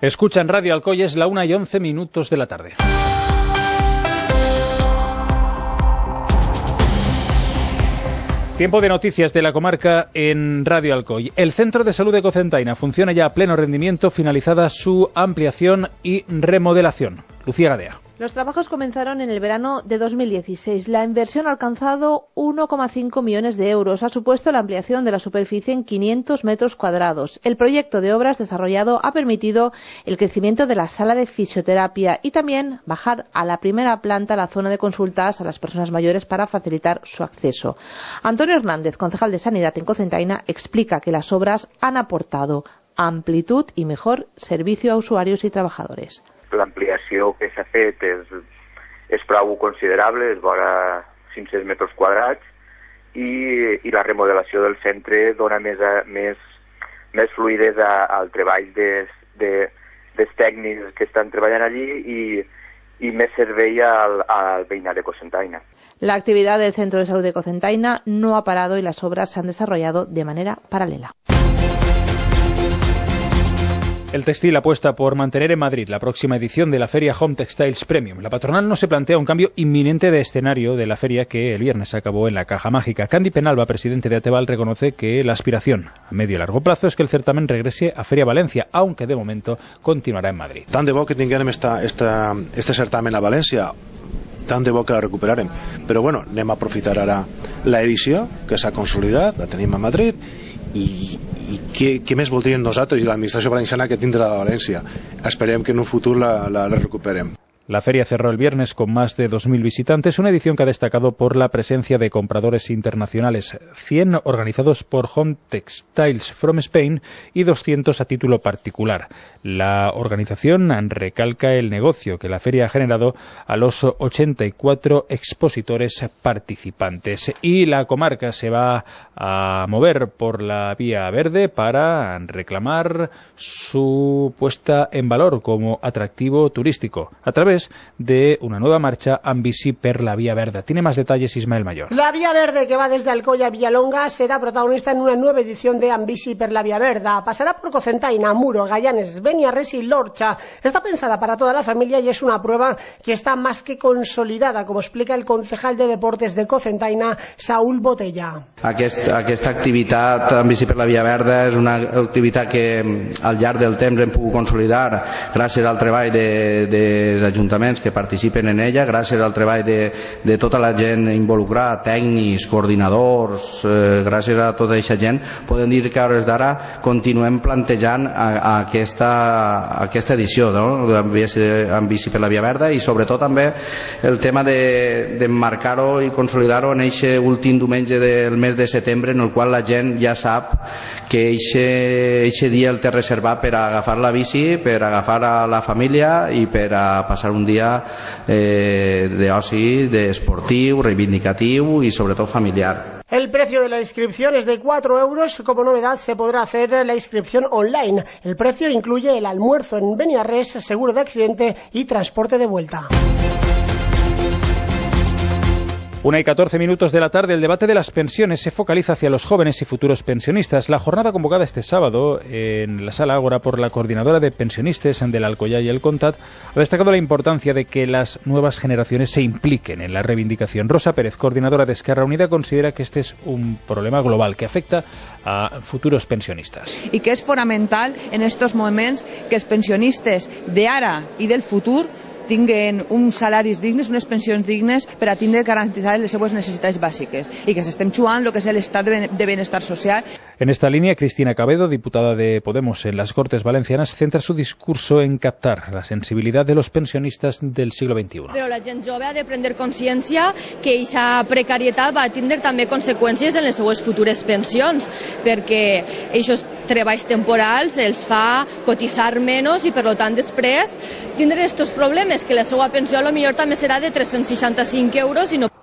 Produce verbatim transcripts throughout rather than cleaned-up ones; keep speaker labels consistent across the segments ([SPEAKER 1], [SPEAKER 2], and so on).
[SPEAKER 1] Escuchan Radio Alcoy, es la una y once minutos de la tarde. Tiempo de noticias de la comarca en Radio Alcoy. El Centro de Salud de Cocentaina funciona ya a pleno rendimiento, finalizada su ampliación y remodelación. Lucía Gadea.
[SPEAKER 2] Los trabajos comenzaron en el verano de dos mil dieciséis. La inversión ha alcanzado uno coma cinco millones de euros. Ha supuesto la ampliación de la superficie en quinientos metros cuadrados. El proyecto de obras desarrollado ha permitido el crecimiento de la sala de fisioterapia y también bajar a la primera planta la zona de consultas a las personas mayores para facilitar su acceso. Antonio Hernández, concejal de Sanidad en Cocentaina, explica que las obras han aportado amplitud y mejor servicio a usuarios y trabajadores.
[SPEAKER 3] L'ampliació que s'ha fet és, és prou considerable, és vora cinc-cents metres quadrats, i, i la remodelació del centre dona més, a, més, més fluidesa al treball des, de, dels tècnics que estan treballant allí i, i més servei al, al veïnat de Cocentaina.
[SPEAKER 2] La actividad del Centro de Salud de Cocentaina no ha parado y las obras se han desarrollado de manera paralela.
[SPEAKER 1] El textil apuesta por mantener en Madrid la próxima edición de la feria Home Textiles Premium. La patronal no se plantea un cambio inminente de escenario de la feria que el viernes acabó en la Caja Mágica. Candy Penalba, presidente de Ateval, reconoce que la aspiración a medio y largo plazo es que el certamen regrese a Feria Valencia, aunque de momento continuarà en Madrid.
[SPEAKER 4] Tant de bo que tinguem esta, esta, este certamen a València, tant de bo que la recuperarem. Però bueno, anem a aprofitar ara l'edició que s'ha consolidat, la tenim a Madrid, i, i què, què més voldríem nosaltres i l'administració valenciana que tindrà la València? Esperem que en un futur la, la, la recuperem.
[SPEAKER 1] La feria cerró el viernes con más de dos mil visitantes, una edición que ha destacado por la presencia de compradores internacionales, cien organizados por Home Textiles from Spain y doscientos a título particular. La organización recalca el negocio que la feria ha generado a los ochenta y cuatro expositores participantes. Y la comarca se va a mover por la vía verde para reclamar su puesta en valor como atractivo turístico a través de una nueva marcha Amb bici per la Vía Verde. Tiene más detalles Ismael Mayor.
[SPEAKER 5] La Vía Verde, que va desde Alcoy a Villalonga, será protagonista en una nueva edición de Amb bici per la Vía Verde. Pasará por Cocentaina, Muro, Gallanes, Beniarrés y Lorcha. Está pensada para toda la familia y es una prueba que está más que consolidada, como explica el concejal de Deportes de Cocentaina, Saúl Botella.
[SPEAKER 6] Aquest, aquesta activitat Amb bici per la Vía Verde és una activitat que al llarg del temps hem pogut consolidar gràcies al treball de, de ajuntaments que participen en ella, gràcies al treball de, de tota la gent involucrada, tècnics, coordinadors, eh, gràcies a tota aquesta gent, podem dir que a hores d'ara continuem plantejant a, a aquesta, a aquesta edició, no? Amb bici per la Via Verda, i sobretot també el tema d'emmarcar-ho de, i consolidar-ho en aquest últim diumenge del mes de setembre, en el qual la gent ja sap que aquest dia el té reservat per agafar la bici, per agafar a la família i per a passar un dia eh, d'oci, deportiu, reivindicatiu y sobre todo familiar.
[SPEAKER 5] El precio de la inscripción es de cuatro euros. Como novedad, se podrá hacer la inscripción online. El precio incluye el almuerzo en Beniarrés, seguro de accidente y transporte de vuelta.
[SPEAKER 1] Una y catorce minutos de la tarde, el debate de las pensiones se focaliza hacia los jóvenes y futuros pensionistas. La jornada convocada este sábado en la Sala Ágora por la Coordinadora de Pensionistas del Alcoyà y el Comtat ha destacado la importancia de que las nuevas generaciones se impliquen en la reivindicación. Rosa Pérez, coordinadora de Esquerra Unida, considera que este es un problema global que afecta a futuros pensionistas.
[SPEAKER 7] I que és fonamental en estos moments que els pensionistes d'ara i del futur tinguen uns salaris dignes, unes pensions dignes per a tindre garantitzar les seues necessitats bàsiques i que s'estem jugant el que és l'estat de benestar social.
[SPEAKER 1] En esta línea, Cristina Cabedo, diputada de Podemos en las Cortes Valencianas, centra su discurso en captar la sensibilidad de los pensionistas del siglo veintiuno.
[SPEAKER 8] Però la gent jove ha de prendre consciència que aquesta precarietat va tindre també conseqüències en les seues futures pensions, perquè aquests treballs temporals els fa cotitzar menys i, per tant, després tindre aquests problemes, que la seva pensió a lo millor també serà de tres-cents seixanta-cinc euros i no...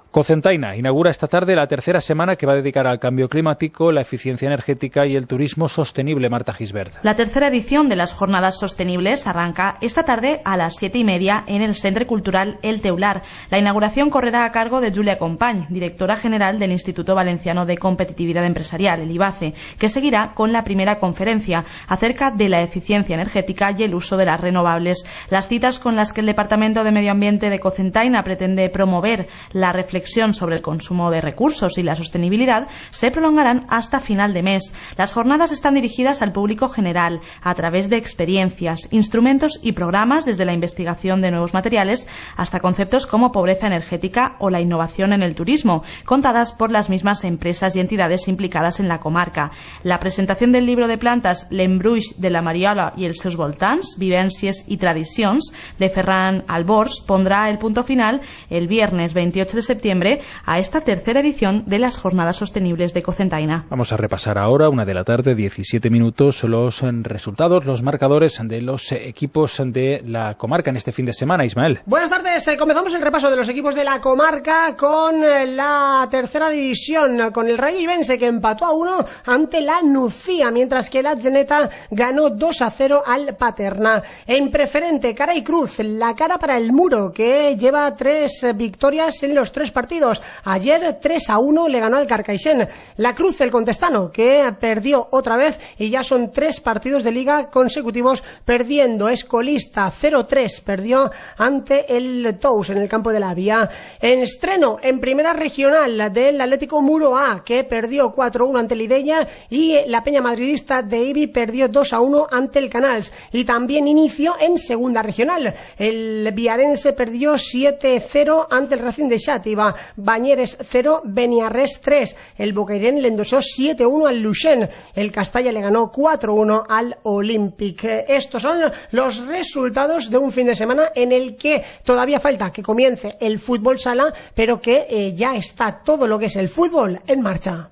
[SPEAKER 1] Cocentaina inaugura esta tarde la tercera semana que va a dedicar al cambio climático, la eficiencia energética y el turismo sostenible. Marta Gisbert.
[SPEAKER 9] La tercera edición de las Jornadas Sostenibles arranca esta tarde a las siete y media en el Centre Cultural El Teular. La inauguración correrá a cargo de Julia Company, directora general del Instituto Valenciano de Competitividad Empresarial, el IVACE, que seguirá con la primera conferencia acerca de la eficiencia energética y el uso de las renovables. Las citas con las que el Departamento de Medio Ambiente de Cocentaina pretende promover la reflexión sobre el consumo de recursos y la sostenibilidad se prolongarán hasta final de mes. Las jornadas están dirigidas al público general a través de experiencias, instrumentos y programas, desde la investigación de nuevos materiales hasta conceptos como pobreza energética o la innovación en el turismo, contadas por las mismas empresas y entidades implicadas en la comarca. La presentación del libro de plantas L'Embruix de la Mariola i els seus voltants, vivències i tradicions, de Ferran Albors, pondrá el punto final el viernes veintiocho de septiembre a esta tercera edición de las Jornadas Sostenibles de Cocentaina.
[SPEAKER 1] Vamos a repasar ahora, una de la tarde, diecisiete minutos, los resultados, los marcadores de los equipos de la comarca en este fin de semana. Ismael.
[SPEAKER 5] Buenas tardes, eh, comenzamos el repaso de los equipos de la comarca con eh, la tercera división, con el Rayo Ibense, que empató a uno ante la Nucía, mientras que la Atzeneta ganó dos a cero al Paterna. En preferente, cara y cruz, la cara para el Muro, que lleva tres victorias en los tres partidos. Ayer tres a uno le ganó al Carcaixent. La Cruz, el Contestano, que perdió otra vez y ya son tres partidos de liga consecutivos perdiendo. Es colista, cero tres, perdió ante el Tous en el campo de la Vía. En estreno, en primera regional, del Atlético Muro A, que perdió cuatro a uno ante el Ideña, y la Peña Madridista de Ibi perdió dos a uno ante el Canals. Y también inicio en segunda regional. El Viarense perdió siete cero ante el Racing de Xàtiva. Bañeres cero, Beniarrés tres. El Bocairent le endosó siete uno al Luxén. El Castalla le ganó cuatro uno al Olympic. Estos son los resultados de un fin de semana en el que todavía falta que comience el fútbol sala, pero que eh, ya está todo lo que es el fútbol en marcha.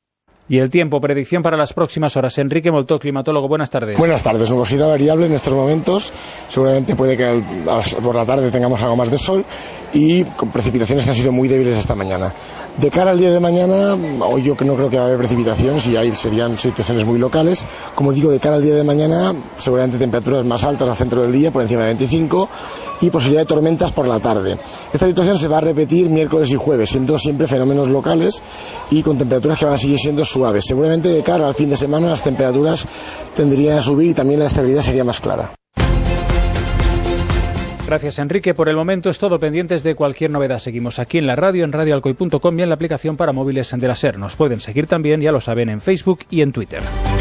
[SPEAKER 1] Y el tiempo, predicción para las próximas horas. Enrique Moltó, climatólogo, buenas tardes.
[SPEAKER 10] Buenas tardes, nubosidad variable en estos momentos. Seguramente puede que al, por la tarde tengamos algo más de sol y con precipitaciones que han sido muy débiles esta mañana. De cara al día de mañana, hoy yo que no creo que va a haber precipitaciones y ahí serían situaciones muy locales. Como digo, de cara al día de mañana, seguramente temperaturas más altas al centro del día, por encima de veinticinco, y posibilidad de tormentas por la tarde. Esta situación se va a repetir miércoles y jueves, siendo siempre fenómenos locales y con temperaturas que van a seguir siendo suaves. Seguramente de cara al fin de semana las temperaturas tendrían a subir y también la estabilidad sería más clara.
[SPEAKER 1] Gracias, Enrique. Por el momento es todo. Pendientes de cualquier novedad. Seguimos aquí en la radio, en radio alcoy punto com y en la aplicación para móviles de la SER. Nos pueden seguir también, ya lo saben, en Facebook y en Twitter.